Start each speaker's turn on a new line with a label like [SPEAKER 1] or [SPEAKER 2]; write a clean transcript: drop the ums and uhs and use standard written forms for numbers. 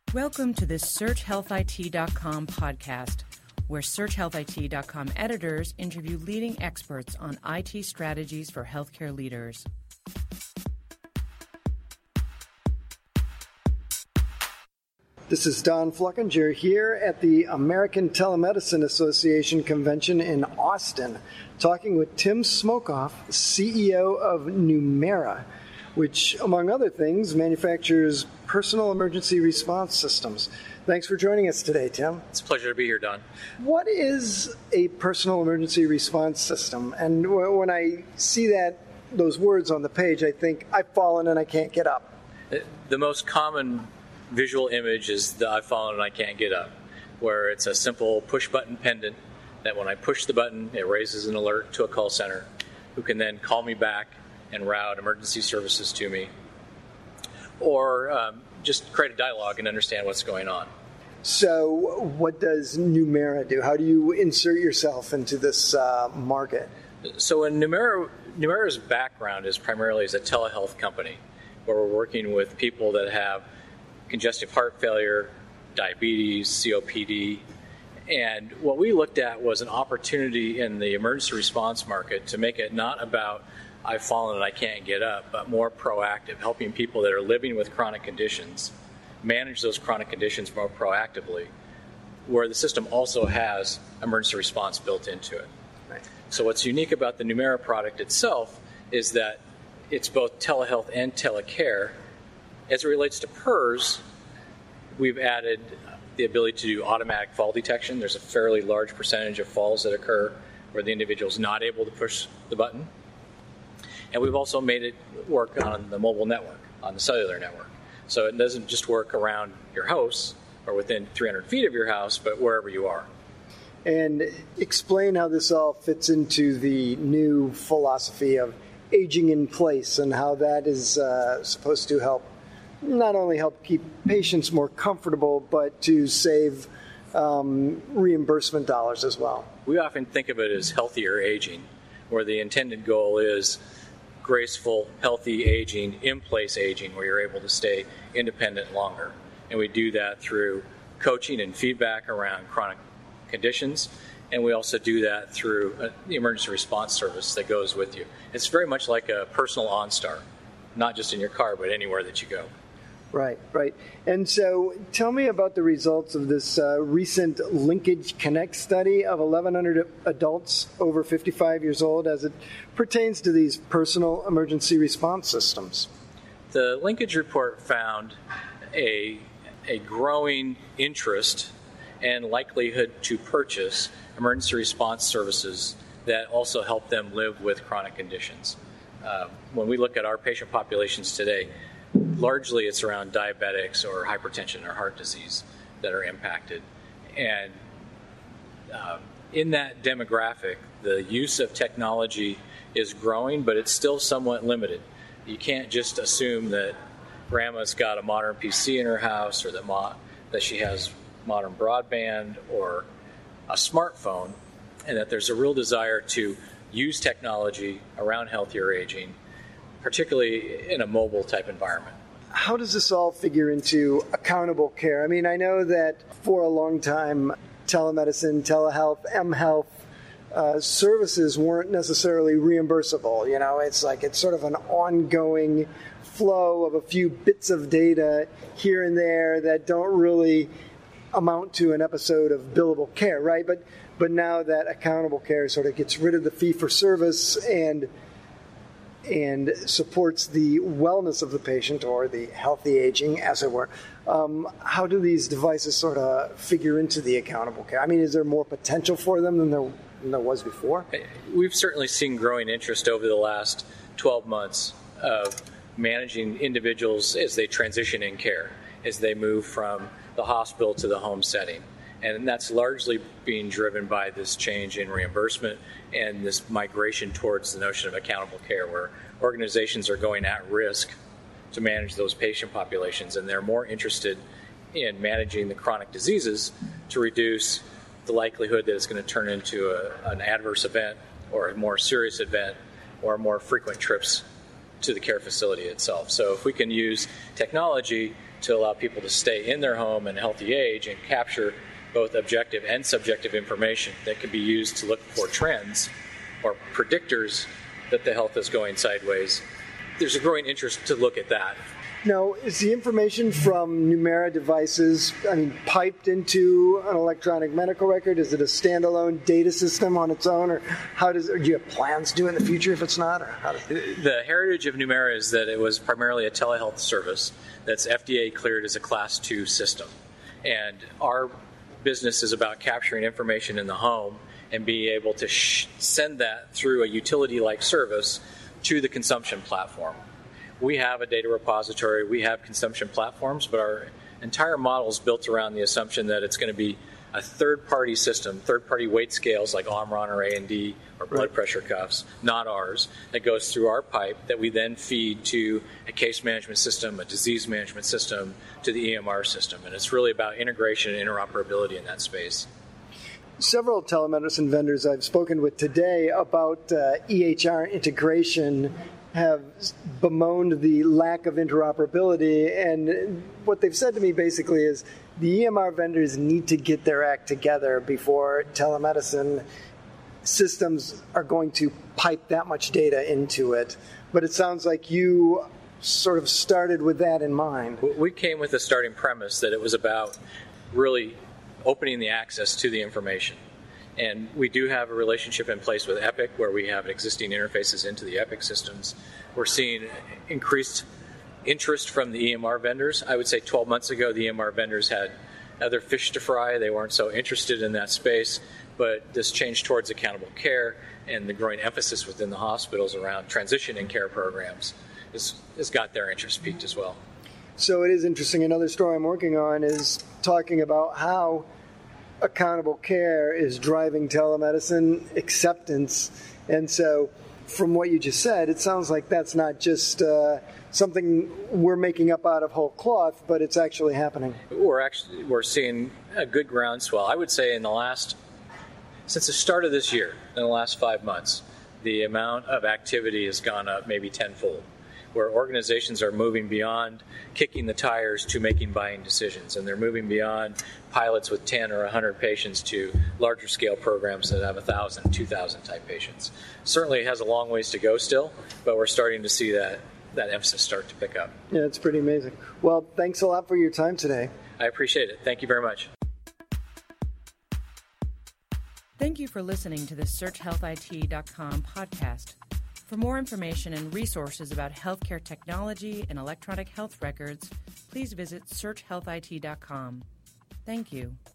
[SPEAKER 1] Welcome to the SearchHealthIT.com podcast, where SearchHealthIT.com editors interview leading experts on IT strategies for healthcare leaders.
[SPEAKER 2] This is Don Fluckinger here at the American Telemedicine Association convention in Austin, talking with Tim Smokoff, CEO of Numera, which, among other things, manufactures personal emergency response systems. Thanks for joining us today, Tim.
[SPEAKER 3] It's a pleasure to be here, Don.
[SPEAKER 2] What is a personal emergency response system? And when I see those words on the page, I think, I've fallen and I can't get up.
[SPEAKER 3] The most common visual image is the I've fallen and I can't get up, where it's a simple push-button pendant that when I push the button, it raises an alert to a call center who can then call me back and route emergency services to me, or just create a dialogue and understand what's going on.
[SPEAKER 2] So what does Numera do? How do you insert yourself into this market?
[SPEAKER 3] So in Numera's background is primarily as a telehealth company, where we're working with people that have congestive heart failure, diabetes, COPD, and what we looked at was an opportunity in the emergency response market to make it not about I've fallen and I can't get up, but more proactive, helping people that are living with chronic conditions manage those chronic conditions more proactively, where the system also has emergency response built into it.
[SPEAKER 2] Right.
[SPEAKER 3] So what's unique about the Numera product itself is that it's both telehealth and telecare. As it relates to PERS, we've added the ability to do automatic fall detection. There's a fairly large percentage of falls that occur where the individual is not able to push the button. And we've also made it work on the mobile network, on the cellular network. So it doesn't just work around your house or within 300 feet of your house, but wherever you are.
[SPEAKER 2] And explain how this all fits into the new philosophy of aging in place and how that is supposed to help, not only help keep patients more comfortable, but to save reimbursement dollars as well.
[SPEAKER 3] We often think of it as healthier aging, where the intended goal is graceful, healthy aging, in-place aging, where you're able to stay independent longer. And we do that through coaching and feedback around chronic conditions, and we also do that through the emergency response service that goes with you. It's very much like a personal OnStar, not just in your car, but anywhere that you go.
[SPEAKER 2] Right. And so tell me about the results of this recent Linkage Connect study of 1,100 adults over 55 years old as it pertains to these personal emergency response systems.
[SPEAKER 3] The Linkage report found a growing interest and likelihood to purchase emergency response services that also help them live with chronic conditions. When we look at our patient populations today, largely it's around diabetics or hypertension or heart disease that are impacted. And in that demographic, the use of technology is growing, but it's still somewhat limited. You can't just assume that grandma's got a modern PC in her house or that she has modern broadband or a smartphone, and that there's a real desire to use technology around healthier aging, particularly in a mobile type environment.
[SPEAKER 2] How does this all figure into accountable care? I mean, I know that for a long time, telemedicine, telehealth, mHealth services weren't necessarily reimbursable. You know, it's sort of an ongoing flow of a few bits of data here and there that don't really amount to an episode of billable care, right? But now that accountable care sort of gets rid of the fee-for-service and supports the wellness of the patient or the healthy aging, as it were. How do these devices sort of figure into the accountable care? I mean, is there more potential for them than there was before?
[SPEAKER 3] We've certainly seen growing interest over the last 12 months of managing individuals as they transition in care, as they move from the hospital to the home setting. And that's largely being driven by this change in reimbursement and this migration towards the notion of accountable care, where organizations are going at risk to manage those patient populations, and they're more interested in managing the chronic diseases to reduce the likelihood that it's going to turn into an adverse event or a more serious event or more frequent trips to the care facility itself. So if we can use technology to allow people to stay in their home and healthy age and capture both objective and subjective information that can be used to look for trends or predictors that the health is going sideways, there's a growing interest to look at that.
[SPEAKER 2] Now, is the information from Numera devices, piped into an electronic medical record? Is it a standalone data system on its own, or do you have plans to do it in the future if it's not?
[SPEAKER 3] The heritage of Numera is that it was primarily a telehealth service that's FDA cleared as a Class 2 system. And our business is about capturing information in the home and being able to send that through a utility-like service to the consumption platform. We have a data repository, we have consumption platforms, but our entire model is built around the assumption that it's going to be a third-party system, third-party weight scales like Omron or A&D or blood pressure cuffs, not ours, that goes through our pipe that we then feed to a case management system, a disease management system, to the EMR system. And it's really about integration and interoperability in that space.
[SPEAKER 2] Several telemedicine vendors I've spoken with today about EHR integration have bemoaned the lack of interoperability, and what they've said to me basically is the EMR vendors need to get their act together before telemedicine systems are going to pipe that much data into it. But it sounds like you sort of started with that in mind.
[SPEAKER 3] We came with a starting premise that it was about really opening the access to the information. And we do have a relationship in place with Epic where we have existing interfaces into the Epic systems. We're seeing increased interest from the EMR vendors. I would say 12 months ago, the EMR vendors had other fish to fry. They weren't so interested in that space. But this change towards accountable care and the growing emphasis within the hospitals around transition and care programs has got their interest peaked as well.
[SPEAKER 2] So it is interesting. Another story I'm working on is talking about how accountable care is driving telemedicine acceptance. And so from what you just said, it sounds like that's not just something we're making up out of whole cloth, but it's actually happening.
[SPEAKER 3] We're seeing a good groundswell. I would say since the start of this year, in the last 5 months, the amount of activity has gone up maybe tenfold, where organizations are moving beyond kicking the tires to making buying decisions, and they're moving beyond pilots with 10 or 100 patients to larger scale programs that have 1,000, 2,000 type patients. Certainly it has a long ways to go still, but we're starting to see that emphasis start to pick up.
[SPEAKER 2] Yeah, it's pretty amazing. Well, thanks a lot for your time today.
[SPEAKER 3] I appreciate it. Thank you very much.
[SPEAKER 1] Thank you for listening to the SearchHealthIT.com podcast. For more information and resources about healthcare technology and electronic health records, please visit SearchHealthIT.com. Thank you.